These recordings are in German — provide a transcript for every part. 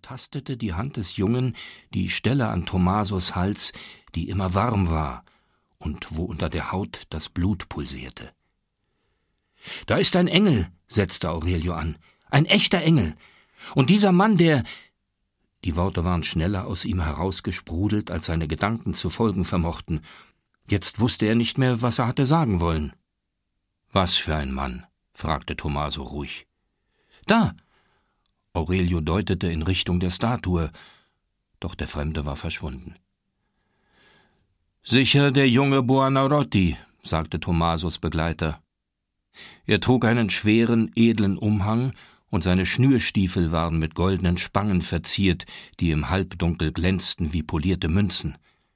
tastete die Hand des Jungen die Stelle an Tomasos Hals, die immer warm war und wo unter der Haut das Blut pulsierte. »Da ist ein Engel«, setzte Aurelio an, »ein echter Engel. Und dieser Mann, der...« Die Worte waren schneller aus ihm herausgesprudelt, als seine Gedanken zu folgen vermochten. Jetzt wusste er nicht mehr, was er hatte sagen wollen. »Was für ein Mann?« fragte Tomaso ruhig. »Da!« Aurelio deutete in Richtung der Statue, doch der Fremde war verschwunden. »Sicher der junge Buonarroti«, sagte Tomasos Begleiter. Er trug einen schweren, edlen Umhang, und seine Schnürstiefel waren mit goldenen Spangen verziert, die im Halbdunkel glänzten wie polierte Münzen.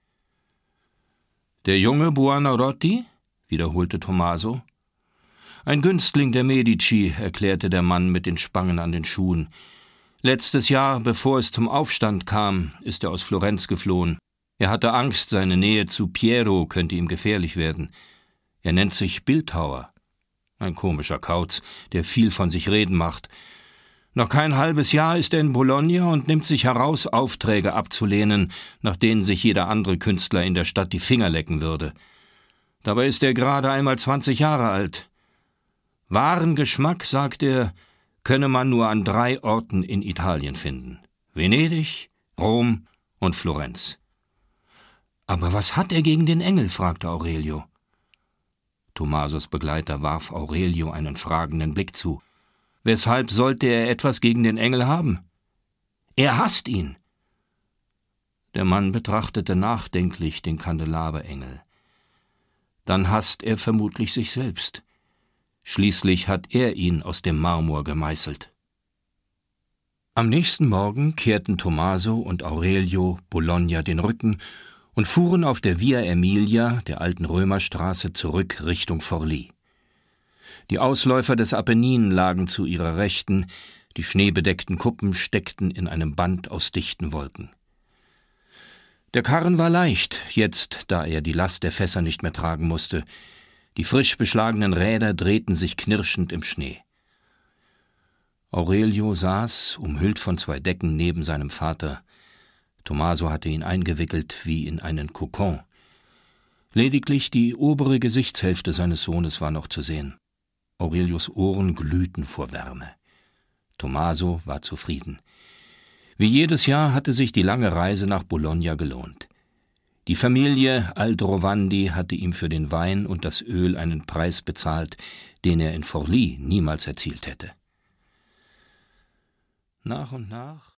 »Der junge Buonarroti?« wiederholte Tomaso. »Ein Günstling der Medici«, erklärte der Mann mit den Spangen an den Schuhen. »Letztes Jahr, bevor es zum Aufstand kam, ist er aus Florenz geflohen. Er hatte Angst, seine Nähe zu Piero könnte ihm gefährlich werden. Er nennt sich Bildhauer. Ein komischer Kauz, der viel von sich reden macht. Noch kein halbes Jahr ist er in Bologna und nimmt sich heraus, Aufträge abzulehnen, nach denen sich jeder andere Künstler in der Stadt die Finger lecken würde. Dabei ist er gerade einmal 20 Jahre alt. Wahren Geschmack, sagt er, könne man nur an 3 Orten in Italien finden: Venedig, Rom und Florenz. »Aber was hat er gegen den Engel?« fragte Aurelio. Tomasos Begleiter warf Aurelio einen fragenden Blick zu. Weshalb sollte er etwas gegen den Engel haben? Er hasst ihn. Der Mann betrachtete nachdenklich den Kandelaberengel. Dann hasst er vermutlich sich selbst. Schließlich hat er ihn aus dem Marmor gemeißelt. Am nächsten Morgen kehrten Tomaso und Aurelio Bologna den Rücken und fuhren auf der Via Aemilia, der alten Römerstraße, zurück Richtung Forlì. Die Ausläufer des Apennin lagen zu ihrer Rechten, die schneebedeckten Kuppen steckten in einem Band aus dichten Wolken. Der Karren war leicht, jetzt, da er die Last der Fässer nicht mehr tragen musste. Die frisch beschlagenen Räder drehten sich knirschend im Schnee. Aurelio saß, umhüllt von 2 Decken, neben seinem Vater. Tomaso hatte ihn eingewickelt wie in einen Kokon. Lediglich die obere Gesichtshälfte seines Sohnes war noch zu sehen. Aurelios Ohren glühten vor Wärme. Tomaso war zufrieden. Wie jedes Jahr hatte sich die lange Reise nach Bologna gelohnt. Die Familie Aldrovandi hatte ihm für den Wein und das Öl einen Preis bezahlt, den er in Forlì niemals erzielt hätte. Nach und nach